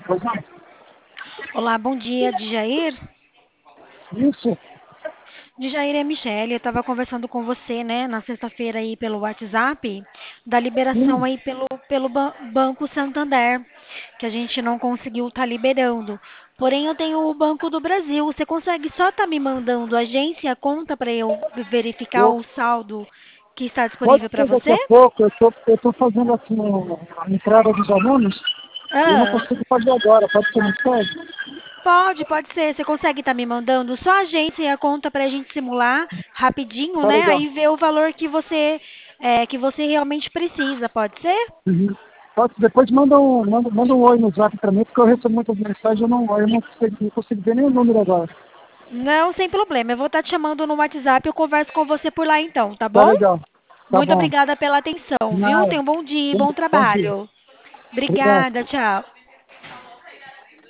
Pois não? Olá, bom dia, Djair. Isso. Djair é Michele, eu estava conversando com você, né, na sexta-feira aí pelo WhatsApp, da liberação Sim. aí pelo Banco Santander, que a gente não conseguiu estar liberando. Porém, eu tenho o Banco do Brasil. Você consegue só estar me mandando agência, conta para eu verificar Eu, o saldo que está pode disponível para ser daqui você? a pouco, eu tô fazendo aqui a entrada dos alunos e eu não Ah, consigo fazer agora. Pode ser mais tarde? pode ser. Você consegue estar me mandando só a agência e a conta para a gente simular rapidinho, Tá né? legal. Aí ver o valor que você realmente precisa, pode ser? Uhum. Depois manda um oi no zap pra mim, porque eu recebo muitas mensagens e eu não consigo ver nem o número agora. Não, sem problema. Eu vou estar te chamando no WhatsApp, eu converso com você por lá então, tá Tá bom? legal. Tá Muito bom. obrigada pela atenção, viu? Nada. Tenha um bom dia e Bom bom bom dia. trabalho. Obrigado. Obrigada, tchau.